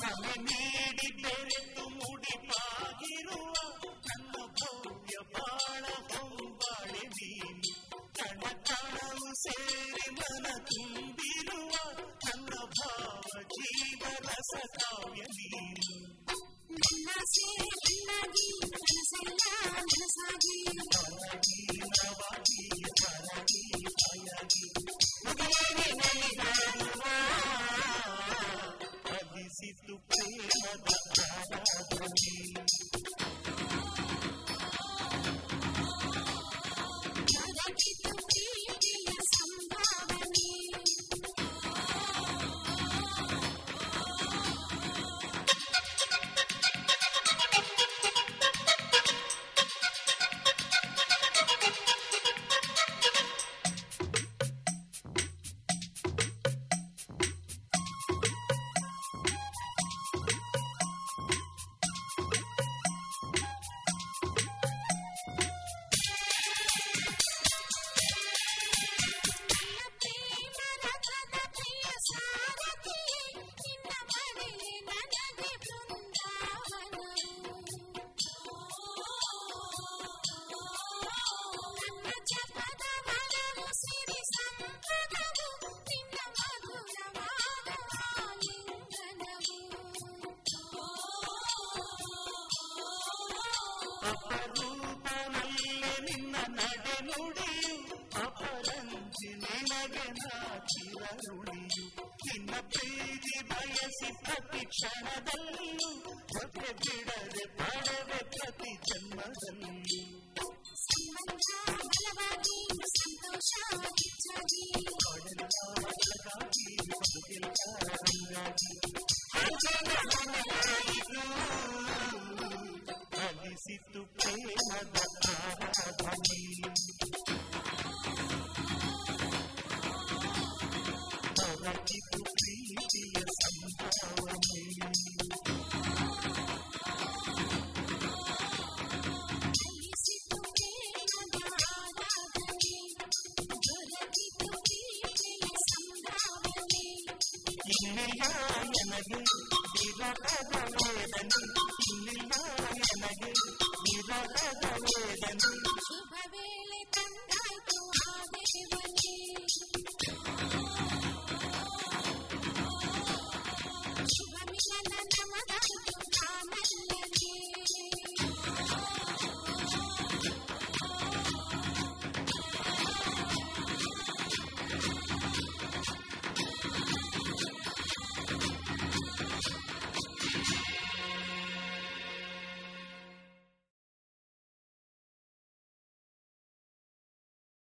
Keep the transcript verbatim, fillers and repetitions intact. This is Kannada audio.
ಸವಿ ನೀಡಿ ಬೆರೆತು ಮುಡಿಪಾಗಿರುವ ನನ್ನ ಭವ್ಯ ಬಾಳ ಹೊಂಬಾಳೆ ನೀನು ಕಣ ಕಣವು ಸೇರಿ ಮನ ತುಂಬಿರುವ ನನ್ನ ಭಾವ ಜೀವ ರಸ ಕಾವ್ಯ ನೀನು ನನ್ನಾಸೆ ನನ್ನಾಗಿ ಮನಸ್ಸೆಲ್ಲ ಮನಸ್ಸಾಗಿ ಪರಗಿ ನವಾಗಿ ಪರಗಿ ಪಯಾಗಿ ಮುಗಿಲೇನೆ ನಲಿದಾಡುವ ಅಲಿಸಿತು ಪ್ರೇಮದ ಆರಾಧನೆ ಜಗತ್ತಿತು ಪ್ರೀತಿಯ ಸಂಭಾವನೆ ಅಪರೂಪನಲ್ಲೇ ನಿನ್ನ ನಡೆ ನುಡಿಯು ಅಪರಂಜಿ ನಿನಗೆ ನಾಚಿರನುಡಿಯು ನಿನ್ನ ಪ್ರೀತಿ ಬಯಸಿ ಪ್ರತಿ ಕ್ಷಣದಲ್ಲೂ ಜೊತೆ ಬಿಡದೆ ಪಡೆವೆ ಪ್ರತಿ ಜನ್ಮದಲ್ಲಿ ಸಂಬಂಧ ಬಲವಾಗಿ ಸಂತೋಷ ಹೆಚ್ಚಾಗಿ ಒಡೆದ ಒಳಗಾಗಿ ಬದುಕೆಲ್ಲ ರಂಗಾಗಿ ಹಂಚನ ಮನಗಾಯಿತು ಅಲಿಸಿತು ಪ್ರೇಮದ ಆರಾಧನೆ ಹೊರಟಿತು ಪ್ರೀತಿಯ ಸಂಭಾವನೆ ಅಲಿಸಿತು ಪ್ರೇಮದ ಆರಾಧನೆ ದೊರಕಿತು ಪ್ರೀತಿಯ ಸಂಭಾವನೆ ಇನ್ನೆಲ್ಲ ನನಗೆ ವಿರಹದ